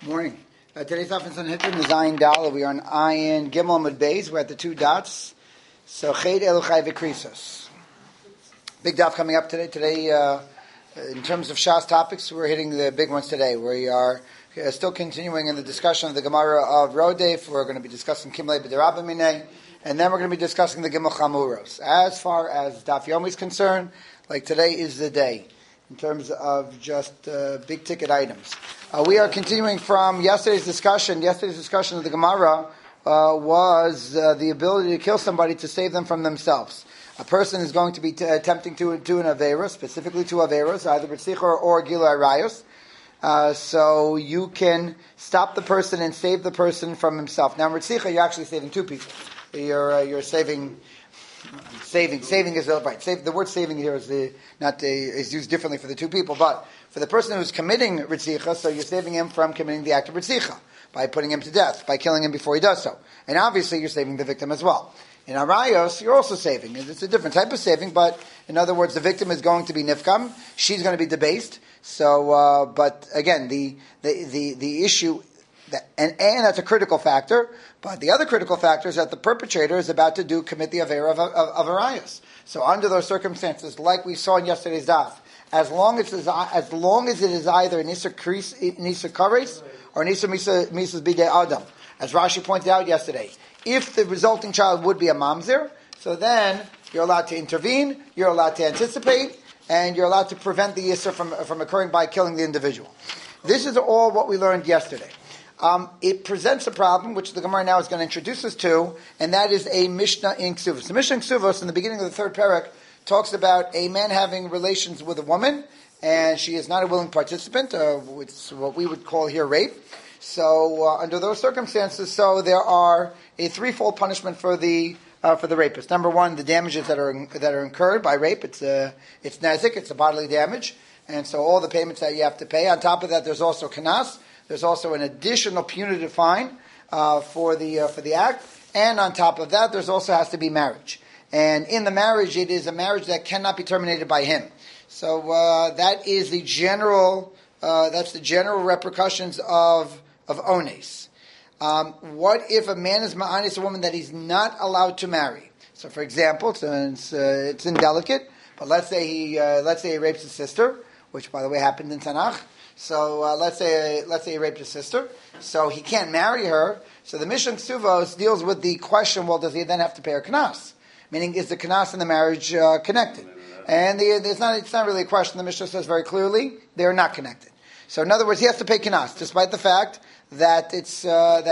Morning. Today's daf in Sanhedrin is Ayin Dal. We are on Ayin Gimel Amud Beis. We're at the two dots. So Ched Eluchai V'Krisos. Big daf coming up today. Today, in terms of Shas topics, we're hitting the big ones today. We are still continuing in the discussion of the Gemara of Rodef. We're going to be discussing Kimlei B'Derabim Minei, and then we're going to be discussing the Gimel Chamuros. As far as Daf Yomi is concerned, like today is the day in terms of just big ticket items. We are continuing from yesterday's discussion. Yesterday's discussion of the Gemara was the ability to kill somebody to save them from themselves. A person is going to be attempting to do an Aveira, specifically two Aveiros, either B'tzicha or Gilui Arayos. So you can stop the person and save the person from himself. Now, in B'tzicha, you're actually saving two people. You're saving is right. The word saving here is is used differently for the two people, but for the person who's committing ritzicha, so you're saving him from committing the act of ritzicha by putting him to death, by killing him before he does so, and obviously you're saving the victim as well. In arayos, you're also saving. It's a different type of saving, but in other words, the victim is going to be nifkam. She's going to be debased. So, but again, the issue. And that's a critical factor, but the other critical factor is that the perpetrator is about to commit the Aveira of Arayos. So under those circumstances, like we saw in yesterday's daf, as long as it is either an Isser Kares or an Isser Misas Bidei Adam, as Rashi pointed out yesterday, if the resulting child would be a mamzer, so then you're allowed to intervene, you're allowed to anticipate, and you're allowed to prevent the Isser from occurring by killing the individual. This is all what we learned yesterday. It presents a problem, which the Gemara now is going to introduce us to, and that is a Mishnah in Ksuvos. The Mishnah in Ksuvos, in the beginning of the third parak, talks about a man having relations with a woman, and she is not a willing participant. It's what we would call here rape. So, under those circumstances, so there are a threefold punishment for the rapist. Number one, the damages that are incurred by rape. It's nezik, it's a bodily damage, and so all the payments that you have to pay. On top of that, there's also kanas. There's also an additional punitive fine for the act, and on top of that, there's also has to be marriage. And in the marriage, it is a marriage that cannot be terminated by him. So that is the general. That's the general repercussions of ones. What if a man is ma'anis a woman that he's not allowed to marry? So, for example, it's indelicate, but let's say he rapes his sister, which, by the way, happened in Tanakh. So let's say he raped his sister, so he can't marry her. So the Mishnah Ksuvos deals with the question: well, does he then have to pay her kanas? Meaning, is the kanas and the marriage connected? And it's not really a question. The Mishnah says very clearly they are not connected. So in other words, he has to pay kanas, despite the fact that he's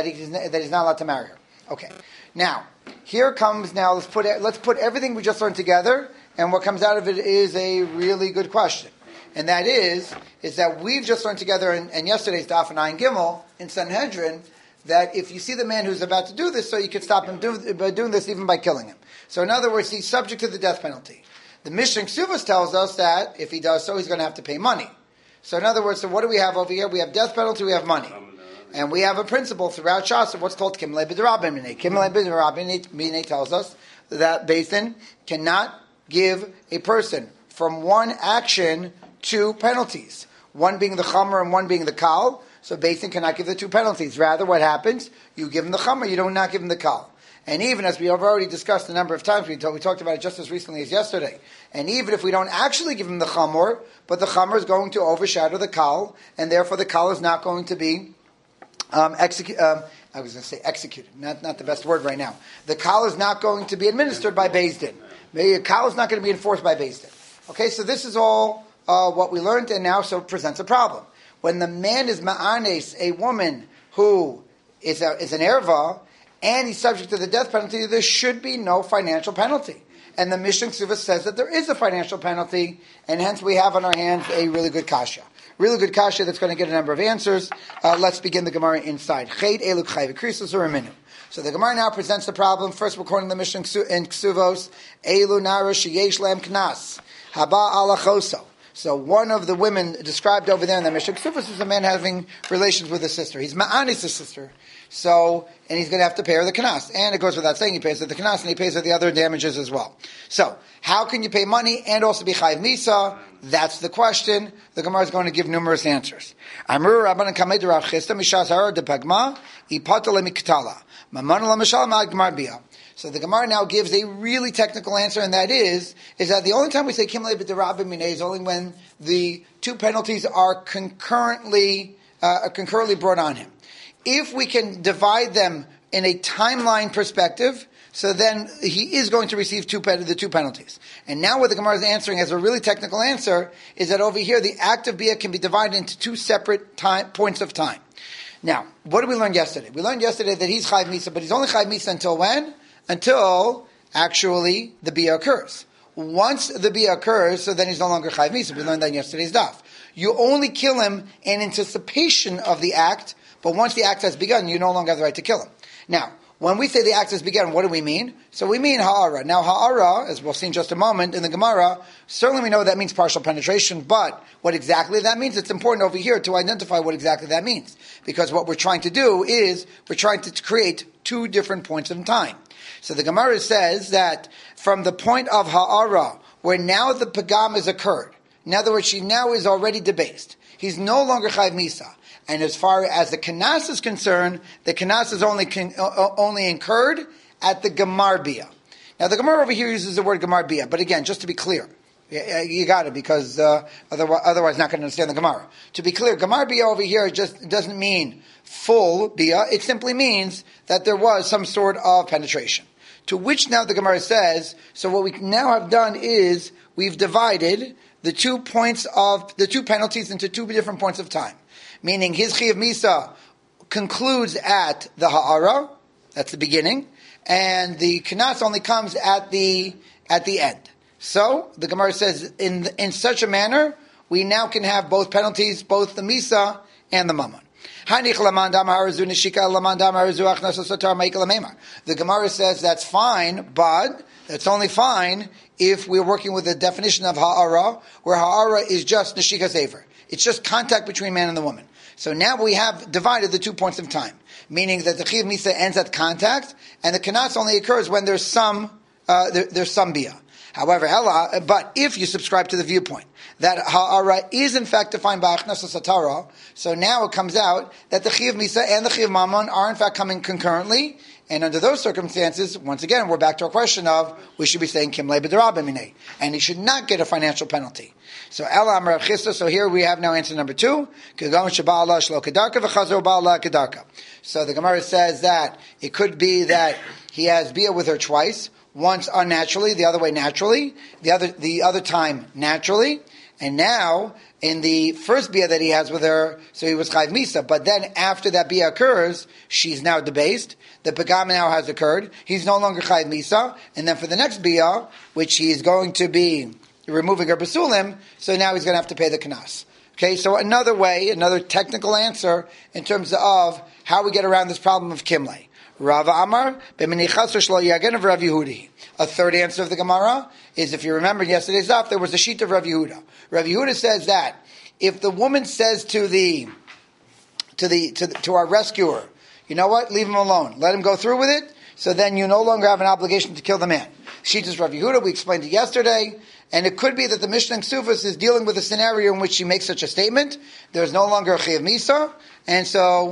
not allowed to marry her. Okay. Now here comes let's put everything we just learned together, and what comes out of it is a really good question. And that is that we've just learned together in yesterday's Daf and Ayin Gimel in Sanhedrin that if you see the man who's about to do this, so you can stop him doing this even by killing him. So in other words, he's subject to the death penalty. The Mishnah Ksuvos tells us that if he does so, he's going to have to pay money. So in other words, so what do we have over here? We have death penalty, we have money. And we have a principle throughout Shas of what's called Kimlei B'Derabim Minei. Kimlei B'Derabim Minei tells us that Beis Din cannot give a person from one action two penalties, one being the chamer and one being the kal. So Beis Din cannot give the two penalties. Rather, what happens? You give him the chamer, you do not give him the kal. And even as we have already discussed a number of times, we talked about it just as recently as yesterday. And even if we don't actually give him the chamer, but the chamer is going to overshadow the kal, and therefore the kal is not going to be executed. I was going to say executed, not the best word right now. The kal is not going to be administered by Beis Din. The kal is not going to be enforced by Beis Din. Okay, so this is all what we learned, and now so it presents a problem. When the man is ma'anes, a woman who is an erva, and he's subject to the death penalty, there should be no financial penalty. And the Mishnah Ksuvos says that there is a financial penalty, and hence we have on our hands a really good kasha. Really good kasha that's going to get a number of answers. Let's begin the Gemara inside. Ched Eluk Chai V'Krisos or Aminu. So the Gemara now presents the problem. First, we're quoting the Mishnah in Ksuvos. Elu Nara Sheyesh Lam Knas Haba Alachoso. So one of the women described over there in the Mishnah Ksufas is a man having relations with his sister. He's ma'anis his sister. So, and he's going to have to pay her the kanas. And it goes without saying, he pays her the kanas and he pays her the other damages as well. So, how can you pay money and also be chayiv misa? That's the question. The Gemara is going to give numerous answers. Amru Rabbanan Kamed Rav Chisda Mishas Hara de Pagma Ipata Lemiktala Mamana Lamashal Ma'ad Gemar Bia. So the Gemara now gives a really technical answer, and that is that the only time we say Kimle B'Derabim Minei is only when the two penalties are concurrently brought on him. If we can divide them in a timeline perspective, so then he is going to receive the two penalties. And now what the Gemara is answering as a really technical answer is that over here the act of Bia can be divided into two separate points of time. Now, what did we learn yesterday? We learned yesterday that he's Chayiv Misa, but he's only Chayiv Misa until when? Until actually the Bia occurs. Once the Bia occurs, so then he's no longer Chayiv Misa. We learned that in yesterday's daf. You only kill him in anticipation of the act, but once the act has begun, you no longer have the right to kill him. Now, when we say the act has begun, what do we mean? So we mean ha'ara. Now ha'ara, as we'll see in just a moment in the Gemara, certainly we know that means partial penetration, but what exactly that means, it's important over here to identify what exactly that means. Because what we're trying to do is, we're trying to create two different points in time. So the Gemara says that from the point of ha'ara, where now the pagam has occurred, in other words, she now is already debased. He's no longer chayiv misa. And as far as the kanas is concerned, the kanas is only incurred at the gemar bia. Now the Gemara over here uses the word gemar bia, but again, just to be clear, you got it, because otherwise not going to understand the Gemara. To be clear, gemar bia over here just doesn't mean full bia, it simply means that there was some sort of penetration. To which now the Gemara says, so what we now have done is, we've divided the 2 penalties into two different points of time. Meaning his Chiyav Misa concludes at the Ha'ara, that's the beginning, and the Kanas only comes at the end. So, the Gemara says, in such a manner, we now can have both penalties, both the Misa and the Mammon. The Gemara says that's fine, but that's only fine if we're working with the definition of Ha'ara, where Ha'ara is just Neshika Sefer. It's just contact between man and the woman. So now we have divided the 2 points of time, meaning that the Chiyav Misa ends at contact, and the Kanas only occurs when there's some Bia. However, but if you subscribe to the viewpoint that Ha'ara is in fact defined by Achnasa Satara, so now it comes out that the Chiyav Misa and the Chiyav Mammon are in fact coming concurrently, and under those circumstances, once again, we're back to our question of, we should be saying Kimle B'Derabim Minei, and he should not get a financial penalty. So Ela Amar Rav Chisda, so here we have now answer number 2. So the Gemara says that it could be that he has Bia with her twice, once unnaturally, the other way naturally, the other time naturally, and now in the first Bia that he has with her, so he was Chayiv Misa, but then after that Bia occurs, she's now debased, the Pagam now has occurred, he's no longer Chayiv Misa, and then for the next Bia, which he's going to be removing her Basulim, so now he's going to have to pay the Kanas. Okay, so another technical answer in terms of how we get around this problem of Kimle. Rava Amar, Rav Yehudi. A third answer of the Gemara is, if you remember yesterday's daf, there was a sheet of Rav Yehuda. Rav Yehuda says that if the woman says to our rescuer, you know what, leave him alone, let him go through with it, so then you no longer have an obligation to kill the man. Sheet is Rav Yehuda, we explained it yesterday, and it could be that the Mishnah in Ksufas is dealing with a scenario in which she makes such a statement. There's no longer a Chiyav Misa, and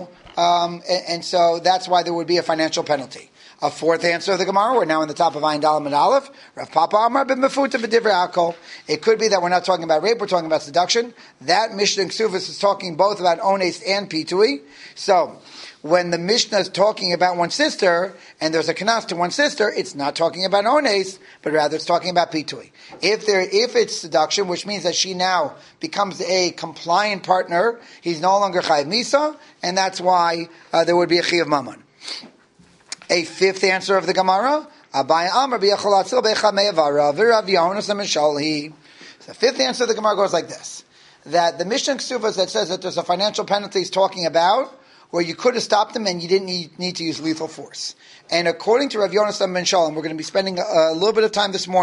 so that's why there would be a financial penalty. A fourth answer of the Gemara, we're now in the top of Ayin Dalam and Aleph. Rav Papa Amar ben Mefuta b'divrei Akol. It could be that we're not talking about rape, we're talking about seduction. That Mishnah in Ksufas is talking both about Ones and Pitui. So, when the Mishnah is talking about one sister, and there's a Kanas to one sister, it's not talking about Ones, but rather it's talking about Pitui. If it's seduction, which means that she now becomes a compliant partner, he's no longer Chayiv Misa, and that's why there would be a Chiyav Mammon. A fifth answer of the Gemara, Abaye Amar b'yachalatzil b'echamei v'Rav Yohanan Mishalhi. The fifth answer of the Gemara goes like this: that the Mishnah Ksufas that says that there's a financial penalty is talking about where you could have stopped them and you didn't need to use lethal force. And according to Rav Yonasan ben Shalom, we're going to be spending a little bit of time this morning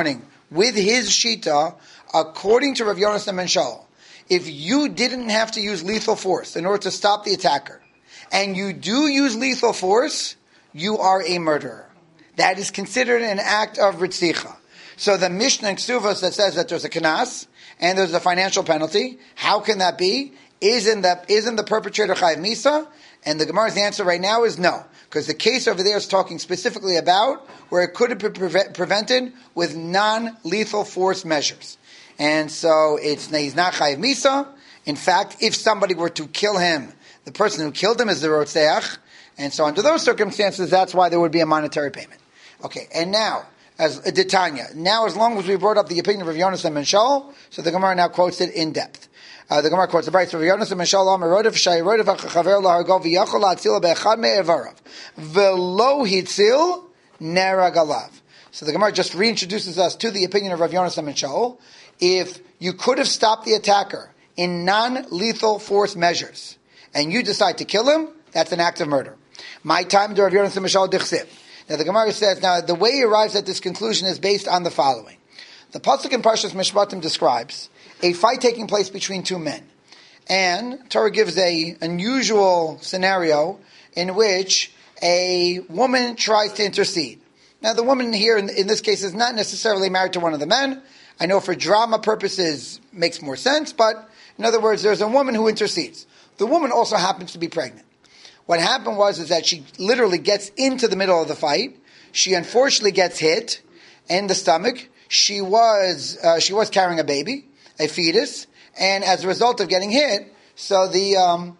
with his shita, according to Rav Yonasan ben Shaul, if you didn't have to use lethal force in order to stop the attacker, and you do use lethal force, you are a murderer. That is considered an act of ritzicha. So the Mishnah in Ksuvos that says that there's a kanas and there's a financial penalty, how can that be? Isn't the perpetrator chayav misa? And the Gemara's answer right now is no, because the case over there is talking specifically about where it could have been prevented with non-lethal force measures. And so he's not chayav misa. In fact, if somebody were to kill him, the person who killed him is the rotzeach. And so under those circumstances, that's why there would be a monetary payment. Okay, and now, as Tanya, as long as we brought up the opinion of Rav Yonasan ben Shaul, so the Gemara now quotes it in depth. The Gemara quotes the Brayso of Rav Yonasan ben Shaul, Merodef Shai Rodef HaChaver LaHargov V'Yachol LaHatzil Be'echad Me'evarav V'lo Hitzil Nerag Alav. So the Gemara just reintroduces us to the opinion of Rav Yonasan ben Shaul. If you could have stopped the attacker in non-lethal force measures, and you decide to kill him, that's an act of murder. My time to Rav Yonasan ben Shaul Dichsiv. Now the Gemara says, now the way he arrives at this conclusion is based on the following. The Pasuk in Parshas Mishpatim describes a fight taking place between two men. And Torah gives an unusual scenario in which a woman tries to intercede. Now the woman here in this case is not necessarily married to one of the men. I know for drama purposes makes more sense, but in other words, there's a woman who intercedes. The woman also happens to be pregnant. What happened is that she literally gets into the middle of the fight. She unfortunately gets hit in the stomach. She was carrying a baby, a fetus, and as a result of getting hit, so now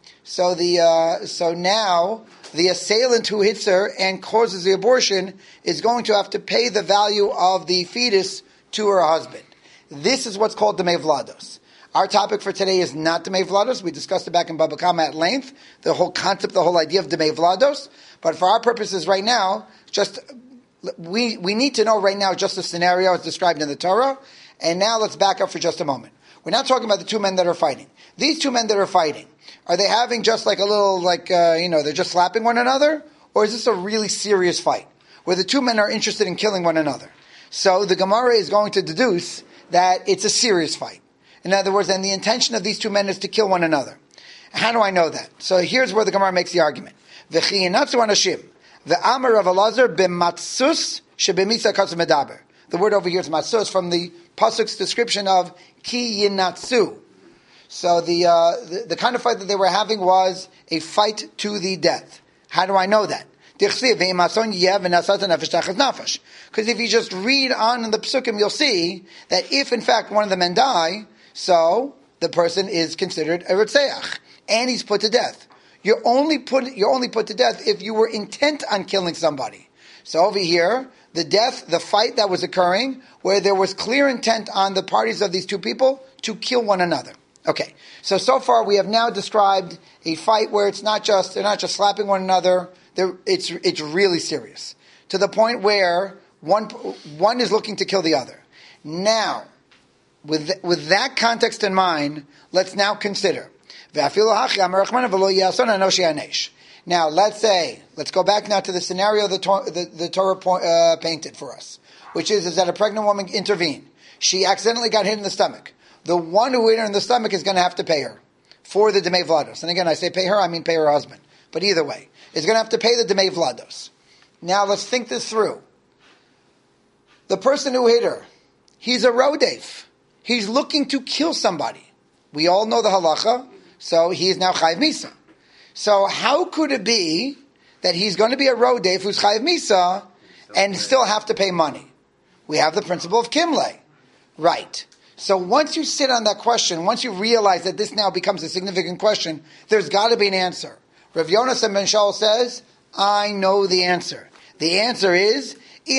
the assailant who hits her and causes the abortion is going to have to pay the value of the fetus to her husband. This is what's called Demei Vlados. Our topic for today is not Demei Vlados. We discussed it back in Baba Kama at length, the whole concept, the whole idea of Demei Vlados. But for our purposes right now, we need to know right now just the scenario as described in the Torah. And now let's back up for just a moment. We're not talking about the two men that are fighting. These two men that are fighting, are they having just like a little, they're just slapping one another? Or is this a really serious fight where the two men are interested in killing one another? So the Gemara is going to deduce that it's a serious fight. In other words, and the intention of these two men is to kill one another. How do I know that? So here's where the Gemara makes the argument. V'chiyinatzu anashim, v'amar Rav Elazar b'matzus shebemisa katzum medaber. The word over here is matzus from the pasuk's description of ki yinatzu. So the kind of fight that they were having was a fight to the death. How do I know that? Because if you just read on in the psukim, you'll see that if in fact one of the men die, so the person is considered a Ritzeach, and he's put to death. You're only put to death if you were intent on killing somebody. So over here, the fight that was occurring, where there was clear intent on the parties of these two people to kill one another. Okay, so far we have now described a fight where they're not just slapping one another. It's really serious to the point where one is looking to kill the other. Now, with that context in mind, let's now consider. Now, let's go back now to the scenario the Torah painted for us, which is that a pregnant woman intervened. She accidentally got hit in the stomach. The one who hit her in the stomach is going to have to pay her for the Demei Vlados. And again, I say pay her, I mean pay her husband. But either way, is going to have to pay the Demei Vlados. Now, let's think this through. The person who hit her, he's a rodef. He's looking to kill somebody. We all know the halacha, so he is now chayiv misa. So how could it be that he's going to be a rodef who's chayiv misa and still have to pay money? We have the principle of kimle. Right. So once you sit on that question, once you realize that this now becomes a significant question, there's got to be an answer. Rav Yonasan ben Shaul says, I know the answer. The answer is, the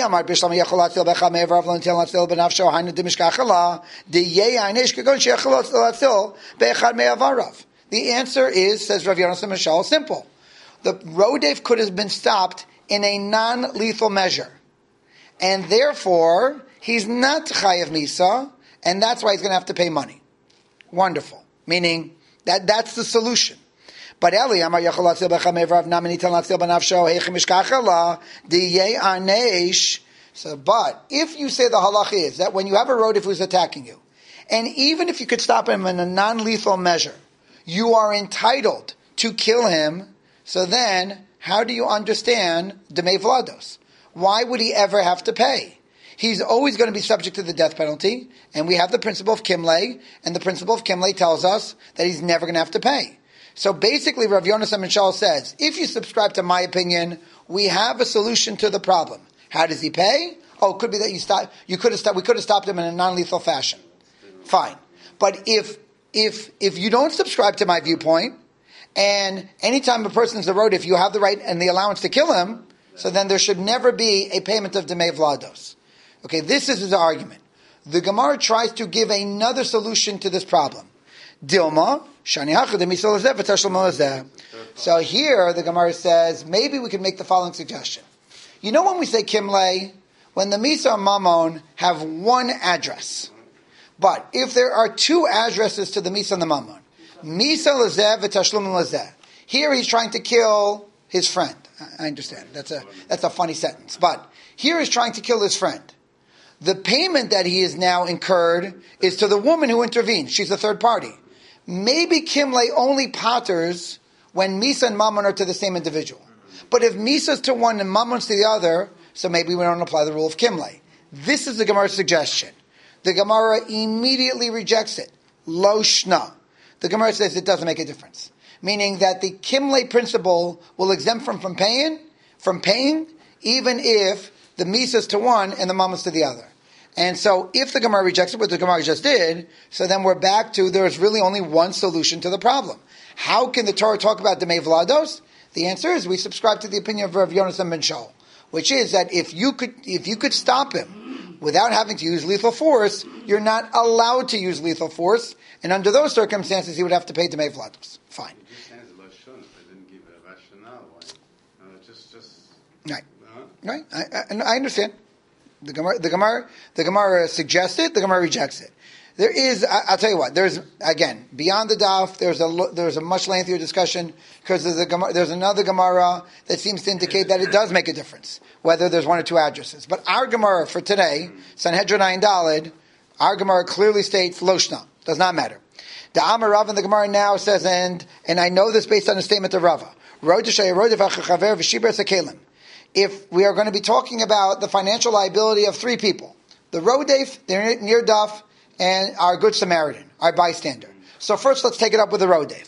answer is, says Rav Yonasan ben Shaul, simple. The rodef could have been stopped in a non-lethal measure. And therefore, he's not chayav misa, and that's why he's going to have to pay money. Wonderful. Meaning, that's the solution. But Eli, Amar Yachol Latzil B'Chamev Rav Namini Tal Latzil B'Nafsho Heichim Mishkachala D'Yei Anesh. So, but if you say the halacha is that when you have a rodif who's attacking you, and even if you could stop him in a non-lethal measure, you are entitled to kill him, so then how do you understand Demei Vlados? Why would he ever have to pay? He's always going to be subject to the death penalty, and we have the principle of Kimlei, and the principle of Kimlei tells us that he's never going to have to pay. So basically, Rav Yonasan ben Shaul says, if you subscribe to my opinion, we have a solution to the problem. How does he pay? Oh, it could be that we could have stopped him in a non-lethal fashion. Fine. But if you don't subscribe to my viewpoint, and anytime a person's a road, if you have the right and the allowance to kill him, so then there should never be a payment of Demei Vlados. Okay, this is his argument. The Gemara tries to give another solution to this problem. Dilma, Shani Hachad Misal Hazeh v'Tashlim Hazeh. So here the Gemara says, maybe we could make the following suggestion. You know when we say Kimlei, when the Misa and Mammon have one address, but if there are two addresses to the Misa and the Mammon, Misa Lazeh v'Tashlim Lazeh. Here he's trying to kill his friend. I understand. That's a funny sentence. But here he's trying to kill his friend. The payment that he has now incurred is to the woman who intervened. She's a third party. Maybe Kimlei only potters when Misa and Mammon are to the same individual. But if Misa's to one and Mammon's to the other, so maybe we don't apply the rule of Kimlei. This is the Gemara's suggestion. The Gemara immediately rejects it. Lo shna. The Gemara says it doesn't make a difference. Meaning that the Kimlei principle will exempt from paying, even if the Misa's to one and the Mammon's to the other. And so if the Gemara rejects it, what the Gemara just did, so then we're back to there's really only one solution to the problem. How can the Torah talk about Demei Vlados? The answer is we subscribe to the opinion of Rav Yonasan ben Shaul, which is that if you could stop him without having to use lethal force, you're not allowed to use lethal force, and under those circumstances he would have to pay Demei Vlados. Fine. Right. I understand. The Gemara suggests it. The Gemara rejects it. There is. I'll tell you what. There's again beyond the daf. There's a much lengthier discussion because there's another Gemara that seems to indicate that it does make a difference whether there's one or two addresses. But our Gemara for today, Sanhedrin 9 Daled, our Gemara clearly states Loshna. Does not matter. The Amar Rav and the Gemara now says, and I know this based on the statement of Rava. If we are going to be talking about the financial liability of three people, the Rodef, the Nirdaf, and our Good Samaritan, our bystander. So first let's take it up with the Rodef.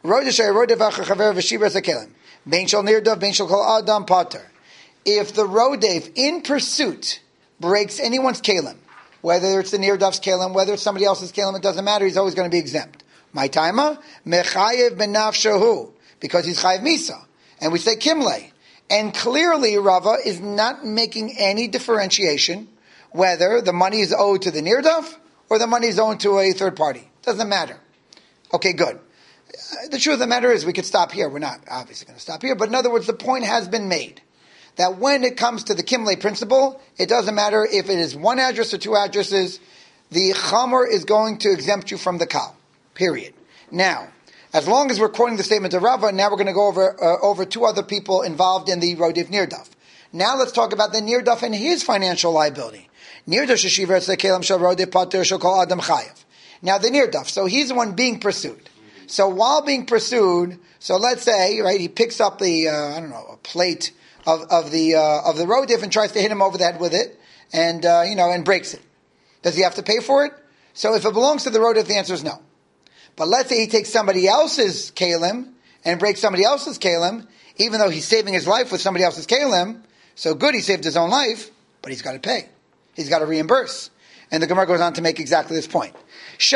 If the Rodef in pursuit breaks anyone's Kalim, whether it's the Nirdaf's Kalim, whether it's somebody else's Kalim, it doesn't matter, he's always going to be exempt. My taima, mechayev benafshahu, because he's chayev misa. And we say Kimlei. And clearly, Rava is not making any differentiation whether the money is owed to the Nirdaf or the money is owed to a third party. Doesn't matter. Okay, good. The truth of the matter is we could stop here. We're not obviously going to stop here. But in other words, the point has been made that when it comes to the Kimlei principle, it doesn't matter if it is one address or two addresses, the Chamor is going to exempt you from the Kal. Period. Now, as long as we're quoting the statement of Rava, now we're going to go over two other people involved in the Rodef Nirdaf. Now let's talk about the Nirdaf and his financial liability. Nirdaf sheshiver sekelam shel Rodef pater shel kol adam chayev. Now the Nirdaf, so he's the one being pursued. So while being pursued, so let's say, right, he picks up the a plate of the Rodef and tries to hit him over the head with it, and and breaks it. Does he have to pay for it? So if it belongs to the Rodef, the answer is no. But let's say he takes somebody else's kalim and breaks somebody else's kalim, even though he's saving his life with somebody else's kalim. So good, he saved his own life, but he's got to pay. He's got to reimburse. And the Gemara goes on to make exactly this point. If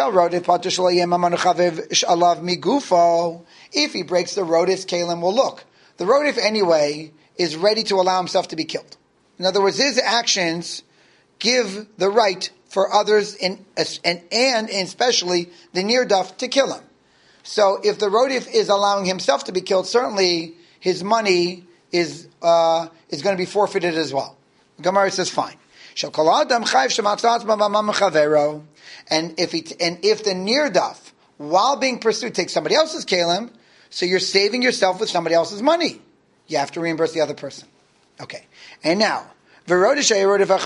he breaks the rodif's kalim, well look, the rodif anyway is ready to allow himself to be killed. In other words, his actions give the right for others and especially the Nirdaf to kill him. So if the Rodif is allowing himself to be killed, certainly his money is going to be forfeited as well. Gemara says fine. And if the Nirdaf, while being pursued, takes somebody else's kalim, so you're saving yourself with somebody else's money. You have to reimburse the other person. Okay. And now, And now let's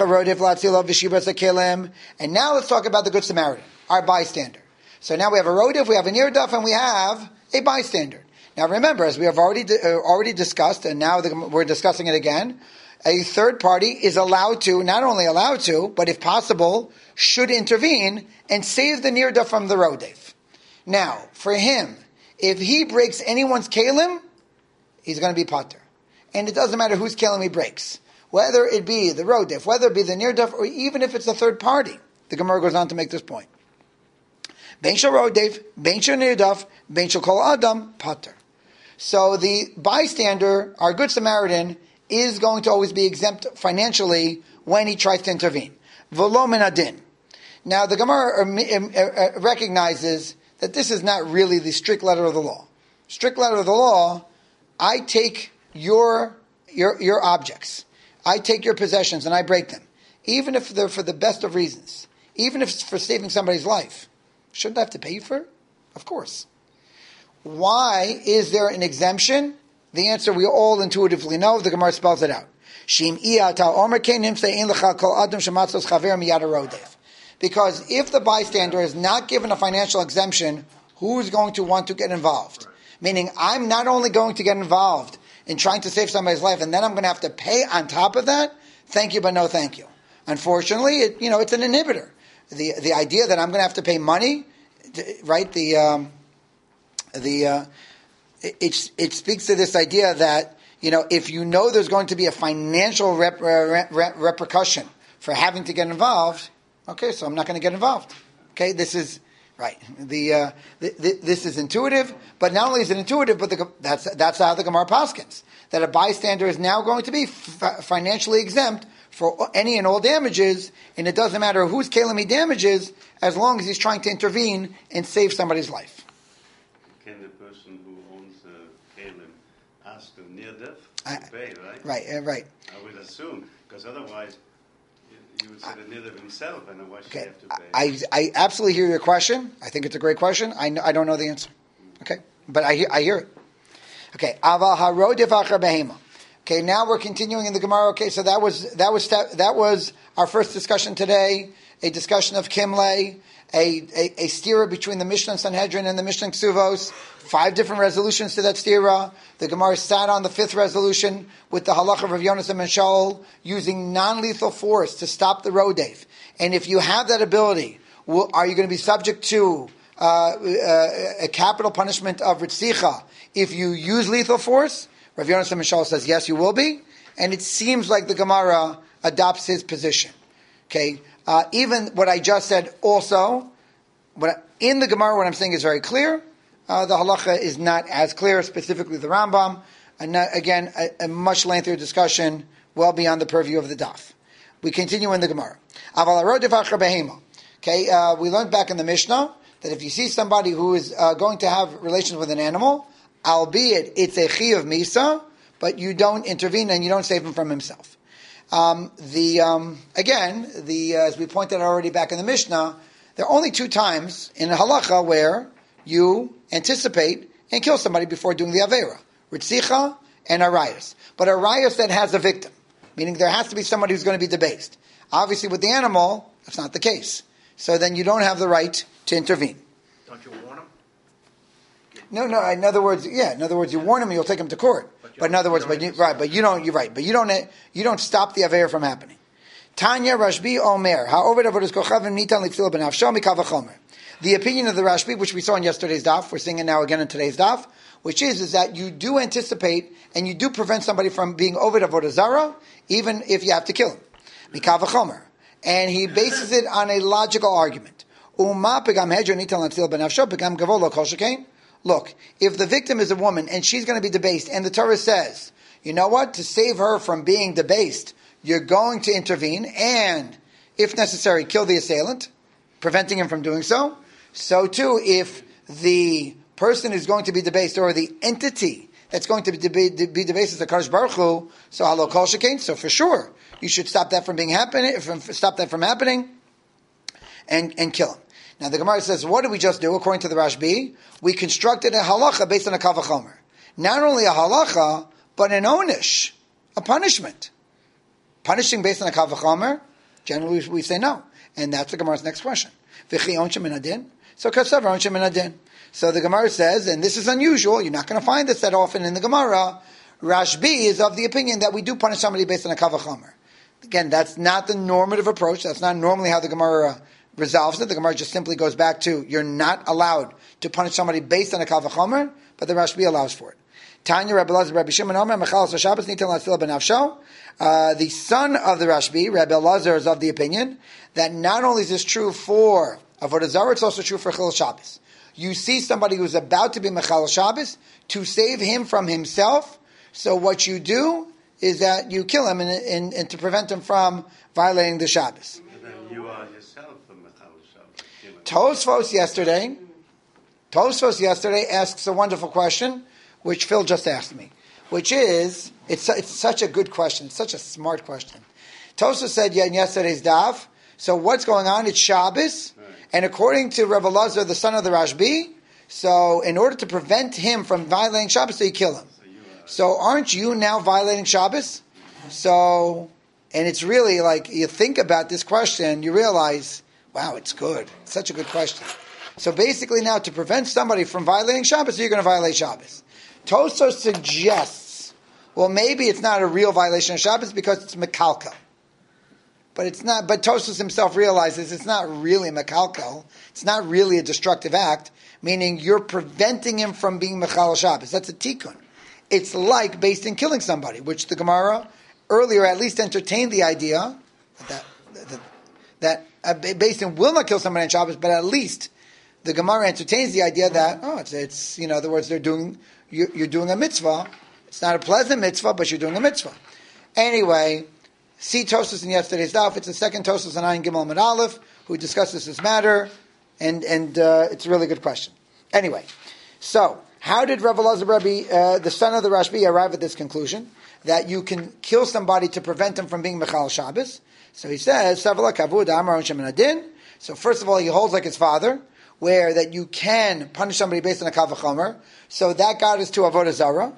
talk about the Good Samaritan, our bystander. So now we have a rodif, we have a nirdaf, and we have a bystander. Now remember, as we have already discussed, and now we're discussing it again, a third party is allowed to, not only allowed to, but if possible, should intervene and save the nirdaf from the rodif. Now, for him, if he breaks anyone's kalim, he's going to be pater. And it doesn't matter whose kalim he breaks. Whether it be the rodif, whether it be the nirdaf, or even if it's a third party. The Gemara goes on to make this point. Ben shel rodif, ben shel nirdaf, ben shel kol adam, pater. So the bystander, our Good Samaritan, is going to always be exempt financially when he tries to intervene. V'lo min adin. Now the Gemara recognizes that this is not really the strict letter of the law. Strict letter of the law, I take your objects. I take your possessions and I break them. Even if they're for the best of reasons. Even if it's for saving somebody's life. Shouldn't I have to pay for it? Of course. Why is there an exemption? The answer we all intuitively know. The Gemara spells it out. Because if the bystander is not given a financial exemption, who's going to want to get involved? Meaning, I'm not only going to get involved in trying to save somebody's life, and then I'm going to have to pay on top of that. Thank you, but no thank you. Unfortunately, it's an inhibitor. The idea that I'm going to have to pay money, right? It speaks to this idea that if you know there's going to be a financial repercussion for having to get involved, okay, so I'm not going to get involved. Okay, this is right. This is intuitive, but not only is it intuitive, but that's how the Gemara paskins, that a bystander is now going to be financially exempt for any and all damages, and it doesn't matter whose kalim he damages, as long as he's trying to intervene and save somebody's life. Can the person who owns the kalim ask the nirdaf to pay, right? Right. I would assume, because otherwise you would say the nirdaf himself, and why should he have to pay? I absolutely hear your question. I think it's a great question. I don't know the answer. Okay, but I hear it. Okay, aval harodif achar behema. Okay, now we're continuing in the Gemara. Okay, so that was our first discussion today. A discussion of Kimle, a stira between the Mishnah and Sanhedrin and the Mishnah and Ksuvos. 5 different resolutions to that stira. The Gemara sat on the 5th resolution with the halacha of Rav Yonasan ben Shaul, using non-lethal force to stop the rodef. And if you have that ability, are you going to be subject to a capital punishment of ritzicha if you use lethal force? Rav Yonasan ben Shaul says, yes, you will be. And it seems like the Gemara adopts his position. Okay, even what I just said also, in the Gemara what I'm saying is very clear. The halacha is not as clear, specifically the Rambam. And again, a much lengthier discussion, well beyond the purview of the daf. We continue in the Gemara. Okay, we learned back in the Mishnah that if you see somebody who is going to have relations with an animal, albeit it's a chi of misa, but you don't intervene and you don't save him from himself. As we pointed out already back in the Mishnah, there are only 2 times in a halacha where you anticipate and kill somebody before doing the avera: ritzicha and arayos. But arayos that has a victim, meaning there has to be somebody who's going to be debased. Obviously, with the animal, that's not the case. So then you don't have the right to intervene. Don't you warn him? No. In other words, you warn him, you'll take him to court. But in other words, you don't stop the aver from happening. Tanya Rashbi Omer, the opinion of the Rashbi, which we saw in yesterday's daf, we're seeing it now again in today's daf, which is that you do anticipate and you do prevent somebody from being over avodah zara, even if you have to kill him. Mikav v'chomer. And he bases it on a logical argument. Look, if the victim is a woman and she's going to be debased, and the Torah says, you know what, to save her from being debased, you're going to intervene and, if necessary, kill the assailant, preventing him from doing so. So too, if the person is going to be debased, or the entity that's going to be debased is the Kadosh Baruch Hu, so halo kol shekain, so for sure, you should stop that from happening, and kill him. Now the Gemara says, what did we just do? According to the Rashbi, we constructed a halacha based on a kav v'chomer. Not only a halacha, but an onish, a punishment. punishing based on a kal v'chomer, generally we say no. And that's the Gemara's next question. V'chi onshim min hadin. So kasav onshim min hadin. So the Gemara says, and this is unusual, you're not going to find this that often in the Gemara, Rashbi is of the opinion that we do punish somebody based on a kal v'chomer. Again, that's not the normative approach. That's not normally how the Gemara resolves it. The Gemara just simply goes back to, you're not allowed to punish somebody based on a kal v'chomer, but the Rashbi allows for it. Tanya Rabbi Elazar Rabbi Shimon Omer Mechalas Shabbos Nitan Lasila Benafsho. The son of the Rashbi, Rabbi Elazar, is of the opinion that not only is this true for Avodah Zarah, it's also true for Chilul Shabbos. You see somebody who's about to be Mechal Shabbos, to save him from himself, so what you do is that you kill him and to prevent him from violating the Shabbos. And then you are yourself a Mechal Shabbos. Tosfos yesterday asks a wonderful question, which Phil just asked me, which is, it's such a good question, it's such a smart question. Tosfos said in yesterday's daf, so what's going on? It's Shabbos, right. And according to Rabbi Elazar, the son of the Rashbi, so in order to prevent him from violating Shabbos, so you kill him. So aren't you now violating Shabbos? So, and it's really like, you think about this question, you realize, wow, it's good. It's such a good question. So basically now, to prevent somebody from violating Shabbos, you're going to violate Shabbos. Tosfos suggests, well, maybe it's not a real violation of Shabbos because it's mekalkel. But it's not. But Tosfos himself realizes it's not really mekalkel. It's not really a destructive act, meaning you're preventing him from being mechal Shabbos. That's a tikkun. It's like based in killing somebody, which the Gemara earlier at least entertained the idea that based in will not kill somebody on Shabbos, but at least the Gemara entertains the idea that it's in other words you're doing a mitzvah. It's not a pleasant mitzvah, but you're doing a mitzvah. Anyway, see Tosfos in yesterday's daf. It's the second Tosfos on Ayin Gimel Amud Aleph who discusses this matter, and it's a really good question. Anyway, so how did Rabbi Elazar the son of the Rashbi, arrive at this conclusion that you can kill somebody to prevent him from being Mechal Shabbos? So he says, so first of all, he holds like his father, where that you can punish somebody based on a kal v'chomer. So that got us to Avodah Zarah.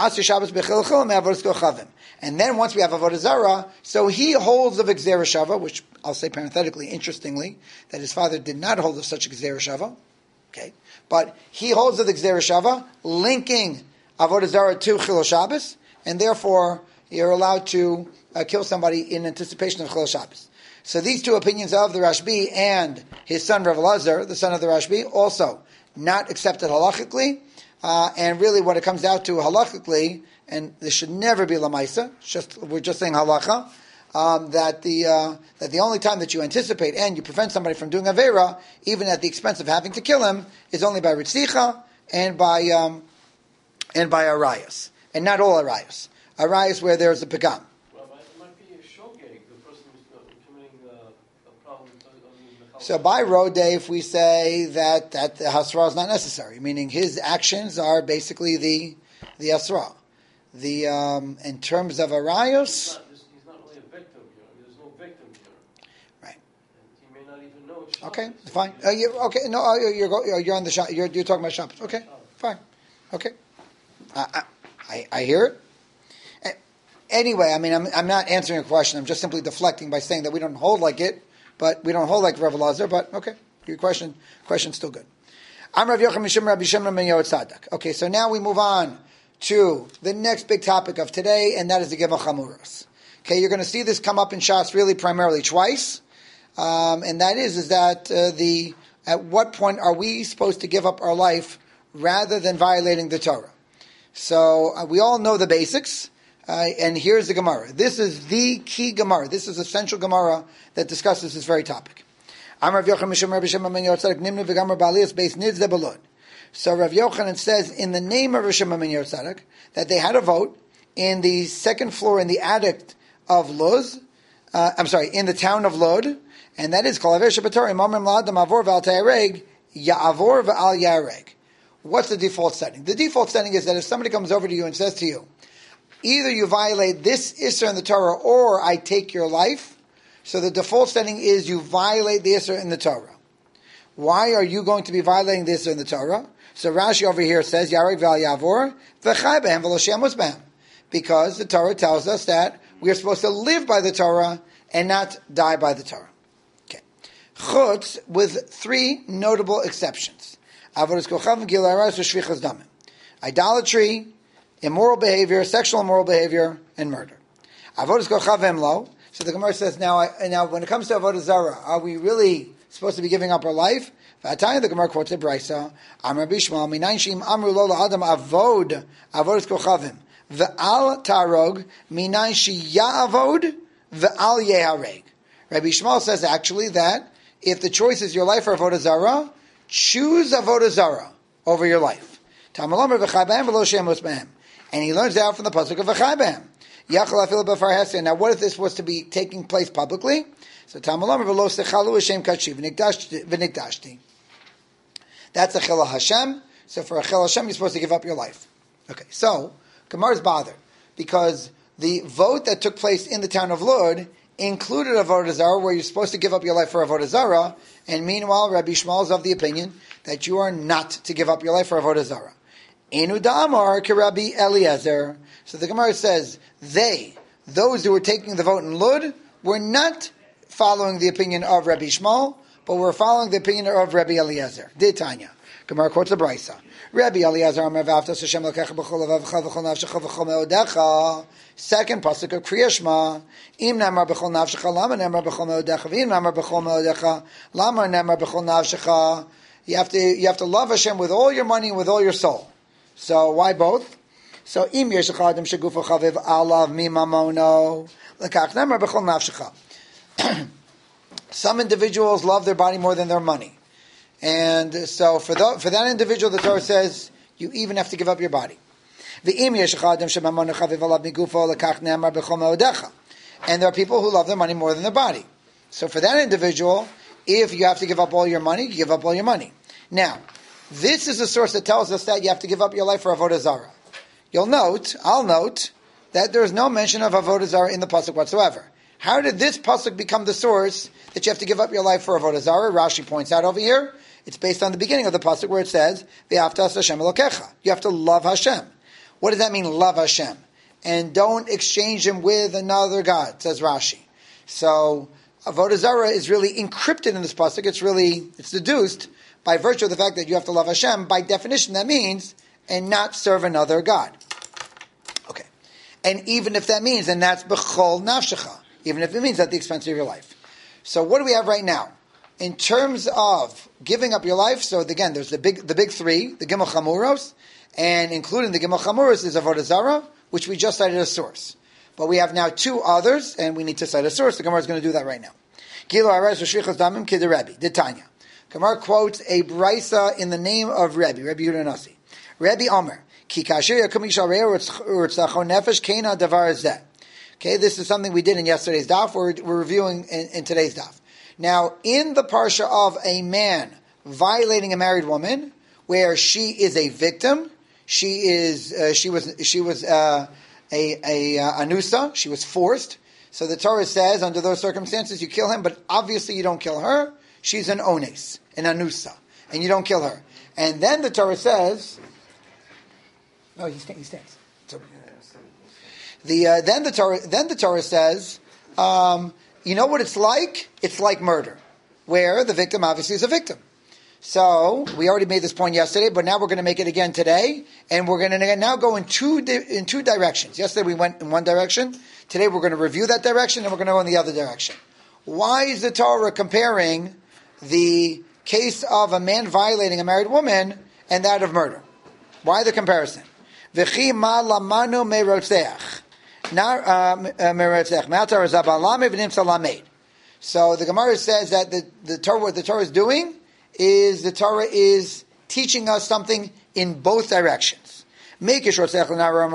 And then once we have Avodah Zarah, so he holds of Gzera Shava, which I'll say parenthetically, interestingly, that his father did not hold of such a Gzera Shava. Okay, but he holds of the Gzera Shava, linking Avodah Zarah to Chilul Shabbos, and therefore you're allowed to kill somebody in anticipation of Chilul Shabbos. So these two opinions of the Rashbi and his son Rav Elazar, the son of the Rashbi, also not accepted halachically, and really what it comes down to halachically, and this should never be lamaisa. We're just saying halacha, that the only time that you anticipate and you prevent somebody from doing avera, even at the expense of having to kill him, is only by ritzicha and by arayas, and not all arayas. Arayas where there's a pegam. So by road day, if we say that the hasra is not necessary, meaning his actions are basically the hasra. In terms of arayos, he's not really a victim here. There's no victim here. Right. And he may not even know it's okay, Shabbos. fine. Okay, no, you're on the shop. You're talking about Shabbos. Okay, fine. Okay, I hear it. Anyway, I mean, I'm not answering a question. I'm just simply deflecting by saying that we don't hold like it. But we don't hold like Rav Elazar, but okay, your question's still good. I'm Rav Yochanan Mishum Rabbi Shimon ben Yotzadok. Okay, so now we move on to the next big topic of today, and that is the Gimel Chamuros. Okay, you're going to see this come up in Shas really primarily twice, and that is that at what point are we supposed to give up our life rather than violating the Torah? So we all know the basics. And here's the Gemara. This is the key Gemara. This is a central Gemara that discusses this very topic. So Rav Yochanan says in the name of Rav Shimon ben Yotzadok that they had a vote in the second floor in the attic of Luz. In the town of Lod, and that is called What's the default setting? The default setting is that if somebody comes over to you and says to you, either you violate this Isser in the Torah or I take your life. So the default setting is you violate the Isser in the Torah. Why are you going to be violating the Isser in the Torah? So Rashi over here says, Yarek v'al yavor v'chai b'hem v'lo she'amos b'hem. Because the Torah tells us that We are supposed to live by the Torah and not die by the Torah. Okay. Chutz, with 3 notable exceptions. Idolatry, immoral behavior, sexual immoral behavior, and murder. So the Gemara says, now when it comes to Avodah Zarah, are we really supposed to be giving up our life? The Gemara quotes a brisa, Amar Bishmal, Minayin Shim Amru Lo La'adam Avod, Avodas Kochavim, Ve'al Tarog, Minayin Shiya Avod, Ve'al Yehareg. Rabbi Shmuel says actually that if the choice is your life or Avodah Zarah, choose Avodah Zarah over your life. And he learns that from the pasuk of V'chai B'hem. Now, what if this was to be taking place publicly? So, that's a chil Hashem. So, for a chil Hashem, you're supposed to give up your life. Okay, so Gemara's bothered because the vote that took place in the town of Lod included Avodah Zarah, where you're supposed to give up your life for Avodah Zarah, and meanwhile, Rabbi Shmuel is of the opinion that you are not to give up your life for Avodah Zarah. Enu da'amar Rabbi Eliezer. So the Gemara says those who were taking the vote in Lud, were not following the opinion of Rabbi Shmuel, but were following the opinion of Rabbi Eliezer. Did Tanya? Gemara quotes the brisa. Rabbi Eliezer Amar V'avtas Hashem Elokecha b'chol levavecha v'chol nafshecha v'chol me'odecha. Second pasuk of Kriya Shema. Im namar b'chol nafshecha lama namar b'chol me'odecha v'im namar b'chol me'odecha lama namar b'chol nafshecha. You have to love Hashem with all your money and with all your soul. So why both? So im yesh adam shegufo chaviv alav mimamono lekach namar b'chol nafshecha. Some individuals love their body more than their money. And so for that individual, the Torah says, you even have to give up your body. And there are people who love their money more than their body. So for that individual, if you have to give up all your money, you give up all your money. Now, this is a source that tells us that you have to give up your life for Avodah Zarah. I'll note, that there is no mention of Avodah Zarah in the pasuk whatsoever. How did this pasuk become the source that you have to give up your life for Avodah Zarah? Rashi points out over here, it's based on the beginning of the pasuk where it says, "V'aftas Hashem Elokecha." You have to love Hashem. What does that mean, love Hashem? And don't exchange Him with another God, says Rashi. So, Avodah Zarah is really encrypted in this pasuk. It's deduced by virtue of the fact that you have to love Hashem. By definition, that means, and not serve another God. Okay. And even if that means, and that's b'chol nafshecha. Even if it means at the expense of your life. So what do we have right now? In terms of giving up your life, so again, there's the big 3, the Gimel Chamuros, and including the Gimel Chamuros is Avodah Zarah, which we just cited as source. But we have now 2 others, and we need to cite a source. The Gemara is going to do that right now. Gilo Ares Shrichas Damim Kid Rebbe, the Tanya. Gemara quotes a brisa in the name of Rebbe Yehuda Nasi. Rebbe Omer, Ki Kasher Yakum Isha Re'er Urtzachon Nefesh Keina Davar Zeh. Okay, this is something we did in yesterday's daf. We're reviewing in today's daf. Now, in the parsha of a man violating a married woman, where she is a victim, she was a anusa, she was forced. So the Torah says, under those circumstances, you kill him, but obviously you don't kill her. She's an ones, an anusa, and you don't kill her. And then the Torah says, no, he stands. Then the Torah says, you know what it's like? It's like murder, where the victim obviously is a victim. So we already made this point yesterday, but now we're going to make it again today, and we're going to now go in two directions. Yesterday we went in one direction. Today we're going to review that direction, and we're going to go in the other direction. Why is the Torah comparing the case of a man violating a married woman and that of murder? Why the comparison? V'chi ma lamanu merotzeach. So the Gemara says that what the Torah is doing is the Torah is teaching us something in both directions. So first we're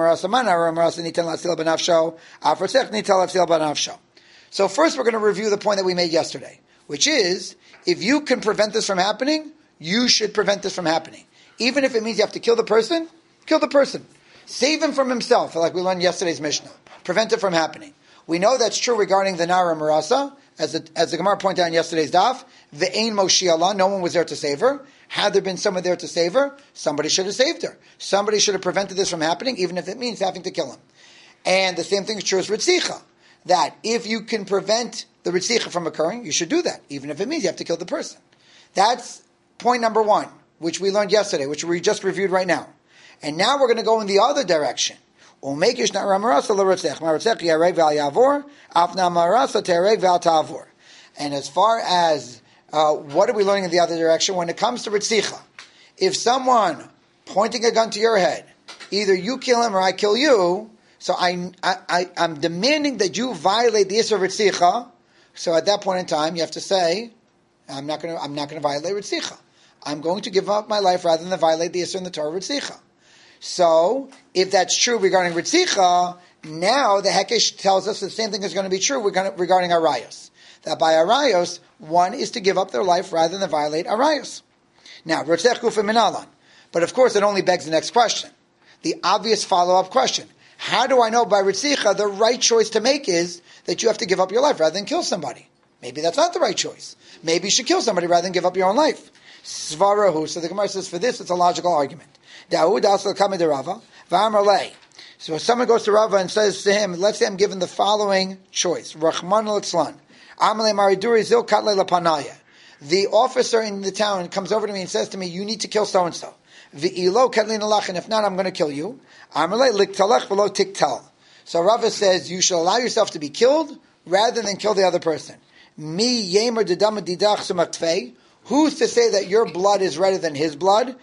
going to review the point that we made yesterday, which is, if you can prevent this from happening, you should prevent this from happening. Even if it means you have to kill the person, kill the person. Save him from himself, like we learned in yesterday's Mishnah. Prevent it from happening. We know that's true regarding the Nara Marasa, as the Gemara pointed out in yesterday's daf. Ve'ein Moshe Allah, no one was there to save her. Had there been someone there to save her, somebody should have saved her. Somebody should have prevented this from happening, even if it means having to kill him. And the same thing is true as Ritzicha. that if you can prevent the Ritzicha from occurring, you should do that, even if it means you have to kill the person. That's point number one, which we learned yesterday, which we just reviewed right now. And now we're going to go in the other direction. And as far as what are we learning in the other direction? When it comes to Ritzicha, if someone pointing a gun to your head, either you kill him or I kill you, so I'm demanding that you violate the Isser Ritzicha. So at that point in time, you have to say, I'm not going to violate Ritzicha. I'm going to give up my life rather than violate the Isser in the Torah Ritzicha. So if that's true regarding Ritzicha, now the Hekesh tells us the same thing is going to be true regarding Arayos. That by Arayos, one is to give up their life rather than violate Arayos. Now, Rotzech Gufa Minalan. But of course, it only begs the next question. The obvious follow-up question. How do I know by Ritzicha the right choice to make is that you have to give up your life rather than kill somebody? Maybe that's not the right choice. Maybe you should kill somebody rather than give up your own life. Svarahu. So the Gemara says for this, it's a logical argument. Daud also coming to Rava. V'amar. So if someone goes to Rava and says to him, let's say I'm given the following choice. Rachman al-Itzlan. The officer in the town comes over to me and says to me, you need to kill so-and-so. And if not, I'm going to kill you. So Rava says, you should allow yourself to be killed rather than kill the other person. Who's to say that your blood is redder than his blood?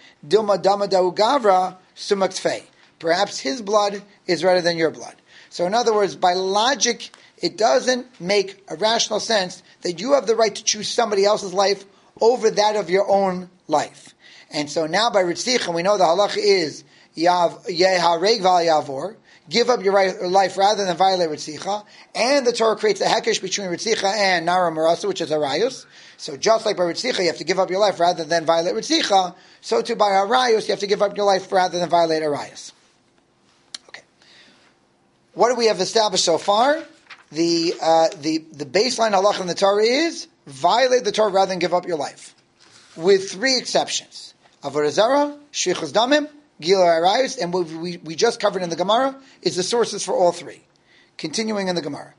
Perhaps his blood is redder than your blood. So in other words, by logic, it doesn't make a rational sense that you have the right to choose somebody else's life over that of your own life. And so now by Ritzicha, we know the halacha is Yehareg Val Yavor, give up your life rather than violate Ritzicha, and the Torah creates a hekesh between Ritzicha and Nara Marasa, which is Arayos. So just like by Ritzicha, you have to give up your life rather than violate Ritzicha, so too by Arayos, you have to give up your life rather than violate Arayos. Okay. What do we have established so far? The baseline halacha in the Torah is violate the Torah rather than give up your life, with three exceptions: avodah zarah, shvichus damim, gilui arayos, and what we just covered in the Gemara is the sources for all three. Continuing in the Gemara,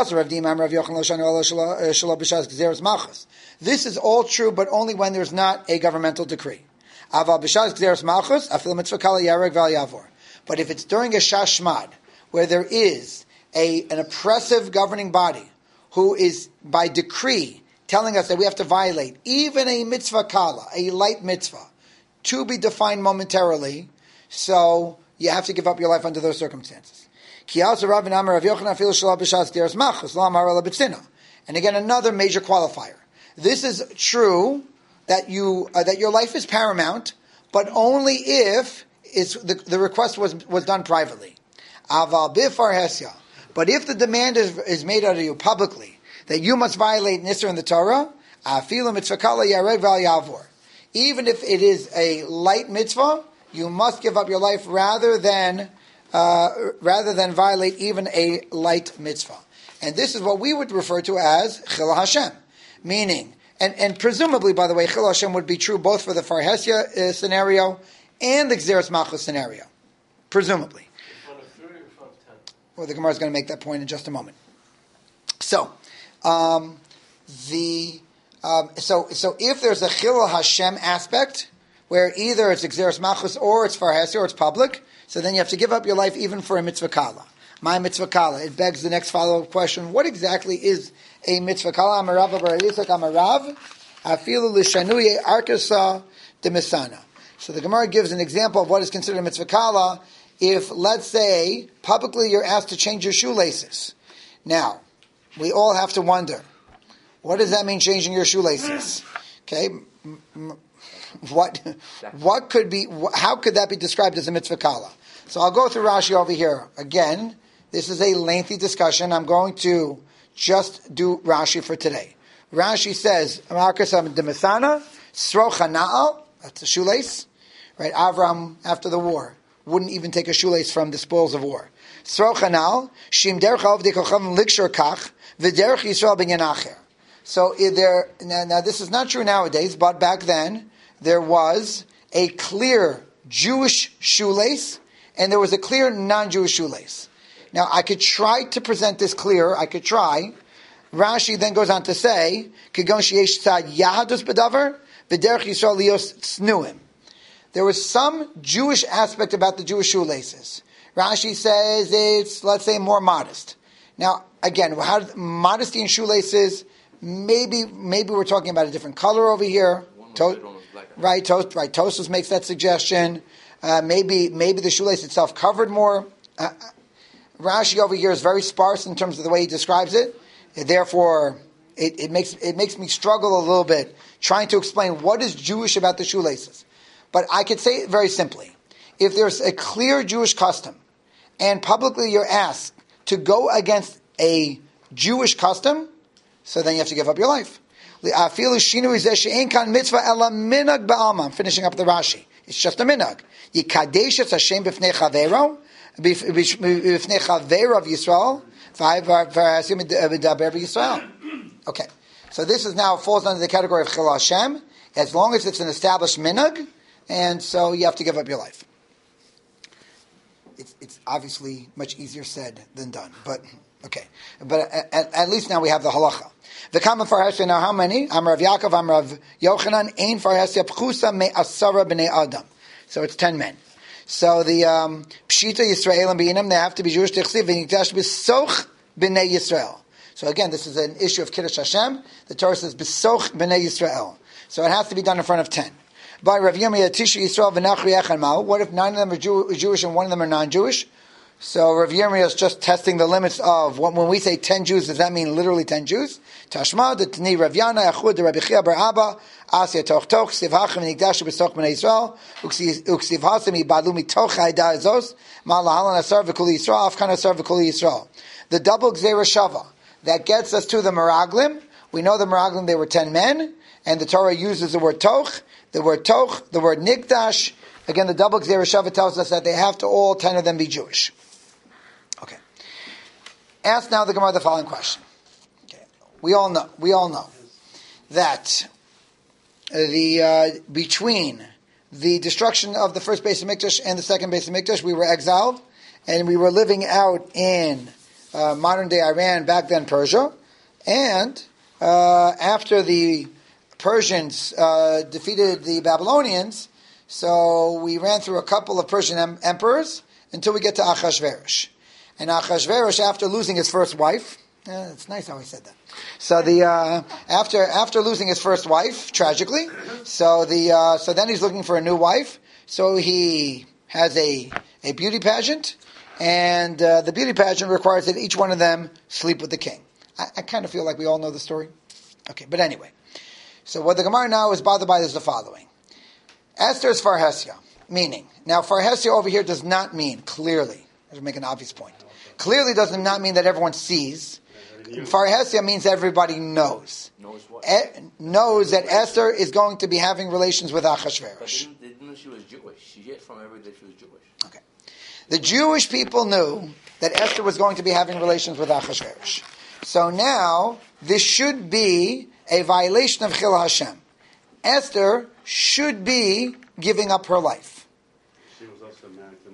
this is all true, but only when there's not a governmental decree. But if it's during a shashmad, where there is an oppressive governing body who is by decree telling us that we have to violate even a mitzvah kala, a light mitzvah, to be defined momentarily, so you have to give up your life under those circumstances. And again, another major qualifier. This is true that your life is paramount, but only if the request was done privately. But if the demand is made out of you publicly, that you must violate Nisr in the Torah, even if it is a light mitzvah, you must give up your life rather than violate even a light mitzvah. And this is what we would refer to as Chil Hashem. Meaning, and presumably, by the way, Chil Hashem would be true both for the Farhesya scenario and the Gzeres Malchus scenario. Presumably. Well, the Gemara is going to make that point in just a moment. So, so if there's a Chil Hashem aspect, where either it's Gzeres Malchus or it's Farhesya or it's public, so then you have to give up your life even for a mitzvah kala. My mitzvah kala. It begs the next follow-up question: what exactly is a mitzvah kala? Amarav bar Yitzchak Amarav afilu l'shanuye arkasa demisana. So the Gemara gives an example of what is considered a mitzvah kala. If, let's say, publicly you're asked to change your shoelaces. Now, we all have to wonder, what does that mean, changing your shoelaces? Okay, what could be? How could that be described as a mitzvah kala? So I'll go through Rashi over here again. This is a lengthy discussion. I'm going to just do Rashi for today. Rashi says, that's a shoelace, right? Avram, after the war, wouldn't even take a shoelace from the spoils of war. So now this is not true nowadays, but back then there was a clear Jewish shoelace and there was a clear non-Jewish shoelace. Now, I could try to present this clearer. I could try. Rashi then goes on to say, there was some Jewish aspect about the Jewish shoelaces. Rashi says it's, let's say, more modest. Now, again, modesty in shoelaces, maybe we're talking about a different color over here. Tosfos makes that suggestion. Maybe the shoelace itself covered more. Rashi over here is very sparse in terms of the way he describes it. Therefore, it makes me struggle a little bit trying to explain what is Jewish about the shoelaces. But I could say it very simply. If there's a clear Jewish custom, and publicly you're asked to go against a Jewish custom, so then you have to give up your life. I'm finishing up the Rashi. It's just a minhag. Yikadesh es Hashem b'fnei chavero of Yisrael. Okay, so this is now falls under the category of Chil Hashem, as long as it's an established minhag, and so you have to give up your life. It's obviously much easier said than done, but okay. But at least now we have the halacha. The common farhesya now how many? Amar Rav Yaakov, Amar Rav Yochanan, ein farhesya pchusa me asara b'nei adam. So it's 10 men. So the Pshita Yisrael and B'inam, they have to be Jewish. Tichsiv v'nikdash b'soch b'nei Yisrael. So again, this is an issue of Kiddush Hashem. The Torah says b'soch b'nei Yisrael. So it has to be done in front of 10. By Rav Yirmiyah Tisha Yisrael v'nachri echad ma'u. What if 9 of them are Jewish and 1 of them are non-Jewish? So Rav Yirmiyah is just testing the limits of when we say 10 Jews, does that mean literally 10 Jews? Tashma the Tani Rav Yana Achud the Rabbi Chia bar Abba Asya Toch Toch Siv Hachem Nikdash B'Soch B'nei Yisrael Uksiv Hasem Ibadu Mitoch Ha'ida Ezos Ma'alahalan Asar V'Kuli Yisrael Afkan Asar V'Kuli Yisrael. The double Gzeira Shava that gets us to the Meraglim. We know the Meraglim, they were 10 men, and the Torah uses the word Toch, the word Nikdash. Again, the double Gzeira Shava tells us that they have to all 10 of them be Jewish. Okay. Ask now the Gemara the following question. Okay. We all know that between the destruction of the first Beis Hamikdash and the second Beis Hamikdash, we were exiled, and we were living out in modern day Iran, back then Persia, and after the Persians defeated the Babylonians, so we ran through a couple of Persian emperors until we get to Achashverosh. And Achashverosh, after losing his first wife, it's nice how he said that. So after losing his first wife tragically, so then he's looking for a new wife. So he has a beauty pageant, and the beauty pageant requires that each one of them sleep with the king. I kind of feel like we all know the story. Okay, but anyway, so what the Gemara now is bothered by is the following: Esther's farhesya, meaning now farhesya over here does not mean clearly. To make an obvious point. Clearly does not mean that everyone sees. Farhesya means everybody knows. Knows what? Knows that Esther is going to be having relations with Achashverosh. But they didn't know she was Jewish. She get from everybody that she was Jewish. Okay. The Jewish people knew that Esther was going to be having relations with Achashverosh. So now, this should be a violation of Chil Hashem. Esther should be giving up her life. She was also married to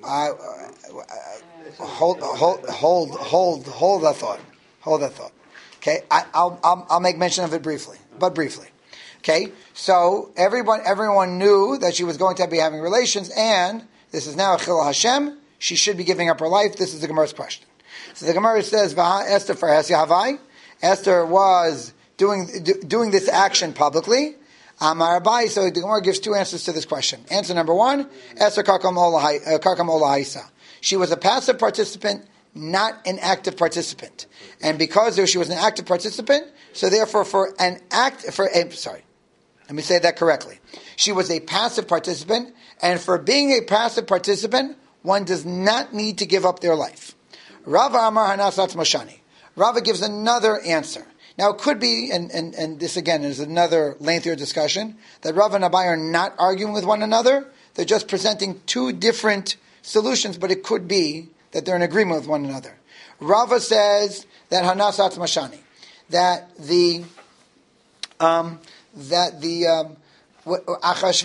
Hold that thought. Hold that thought. Okay, I'll make mention of it briefly. Okay, so everyone knew that she was going to be having relations, and this is now a Chil Hashem. She should be giving up her life. This is the Gemara's question. So the Gemara says, "Vaha Esther farhesya havai." Esther was doing this action publicly. Amar Abai. So the Gemara gives 2 answers to this question. Answer number 1: Esther karkam ola haisa. She was a passive participant, not an active participant. And because she was an active participant, so therefore let me say that correctly. She was a passive participant, and for being a passive participant, one does not need to give up their life. Rava Amar Hanasat Moshani. Rava gives another answer. Now it could be, and this again is another lengthier discussion, that Rava and Abai are not arguing with one another. They're just presenting 2 different solutions, but it could be that they're in agreement with one another. Rava says that Hanasat Mashani, that the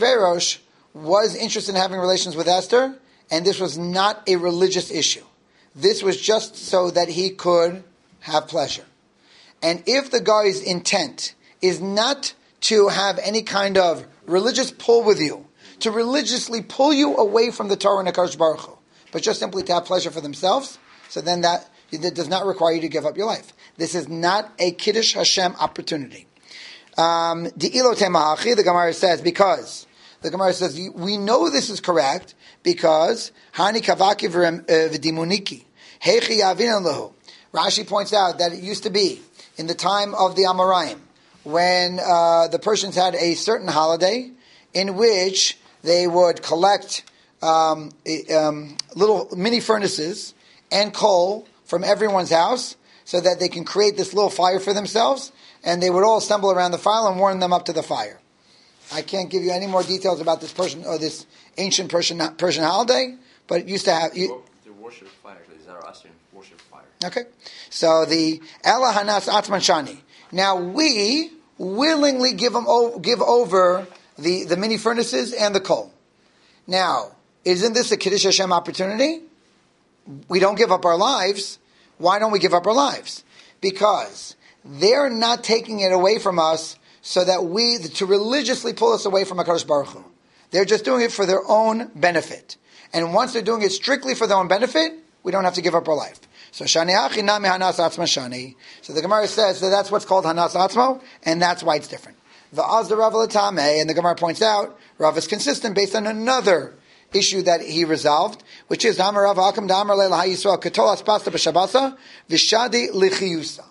Achashverosh was interested in having relations with Esther, and this was not a religious issue. this was just so that he could have pleasure. And if the guy's intent is not to have any kind of religious pull with you, to religiously pull you away from the Torah and HaKadosh Baruch Hu, but just simply to have pleasure for themselves, so then that does not require you to give up your life. This is not a Kiddush Hashem opportunity. The Gemara says, because the Gemara says we know this is correct because Hani Kavaki v'dimuniki Heichi Yavinan Lahu. Rashi points out that it used to be in the time of the Amoraim when the Persians had a certain holiday in which they would collect little mini furnaces and coal from everyone's house so that they can create this little fire for themselves, and they would all assemble around the fire and warm them up to the fire. I can't give you any more details about this Persian or this ancient Persian holiday, but it used to have... They worship fire. The Zoroastrian worship fire. Okay. So the Ela Hanas Atzman Shani. Now we willingly give over the mini furnaces and the coal. Now, isn't this a Kiddush Hashem opportunity? We don't give up our lives. Why don't we give up our lives? Because they're not taking it away from us so that to religiously pull us away from HaKadosh Baruch Hu. They're just doing it for their own benefit. And once they're doing it strictly for their own benefit, we don't have to give up our life. So Shani Achi Nami Hanas Atzma Shani. So the Gemara says that that's what's called Hanas Atzmo, and that's why it's different. Va'az the Rav Latame, and the Gemara points out, Rav is consistent based on another issue that he resolved, which is Damar Rav Hakam Damar Leila HaYisrael Ketolas Pasta B'Shabasa V'Shadi Lichiyusa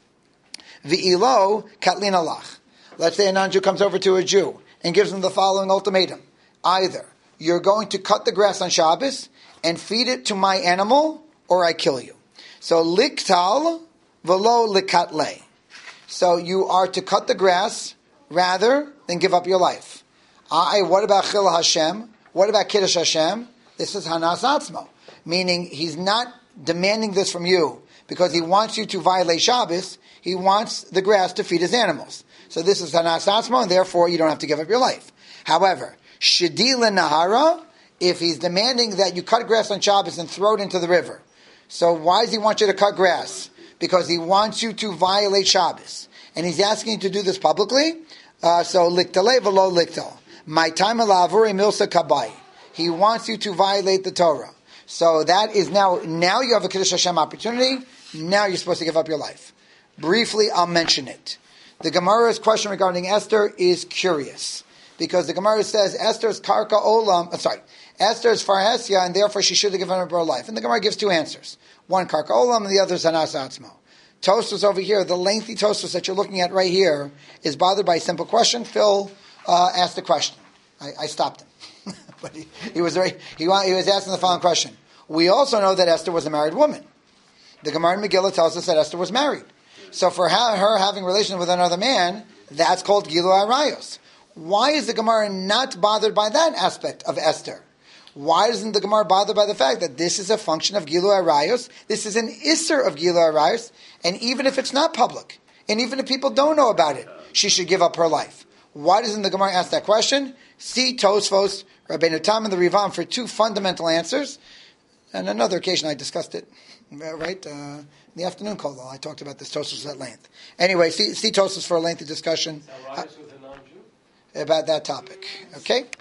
V'Ilo Katlin Alach. Let's say a non-Jew comes over to a Jew and gives him the following ultimatum. Either you're going to cut the grass on Shabbos and feed it to my animal, or I kill you. So liktal v'lo likatle. So you are to cut the grass rather than give up your life. What about Chil Hashem? What about Kiddush Hashem? This is Hanas Atzmo. Meaning he's not demanding this from you because he wants you to violate Shabbos. He wants the grass to feed his animals. So this is Hanas Atzmo, and therefore you don't have to give up your life. However, Shadil Nahara, if he's demanding that you cut grass on Shabbos and throw it into the river. So why does he want you to cut grass? Because he wants you to violate Shabbos. And he's asking you to do this publicly. So liktale v'lo liktal. My time alavuri milsa kabai. He wants you to violate the Torah. So that is now you have a Kiddush Hashem opportunity. Now you're supposed to give up your life. Briefly, I'll mention it. The Gemara's question regarding Esther is curious. Because the Gemara says Esther's karka olam, Esther's farhesia, and therefore she should have given up her life. And the Gemara gives two answers. One karka olam, and the other is Hanas Atzmo. Tosfos over here, the lengthy Tosfos that you're looking at right here, is bothered by a simple question. Phil asked the question. I stopped him. But he was asking the following question. We also know that Esther was a married woman. The Gemara in Megillah tells us that Esther was married. So for her having relations with another man, that's called Gilu Arayos. Why is the Gemara not bothered by that aspect of Esther? Why isn't the Gemara bothered by the fact that this is a function of Gilu Arayos? This is an Isser of Gilu Arayos, and even if it's not public, and even if people don't know about it, she should give up her life. Why doesn't the Gemara ask that question? See Tosfos, Rabbeinu Tam, and the Rivam for two fundamental answers. On another occasion I discussed it, right? In the afternoon call, I talked about this Tosfos at length. Anyway, see Tosfos for a lengthy discussion about that topic. Okay?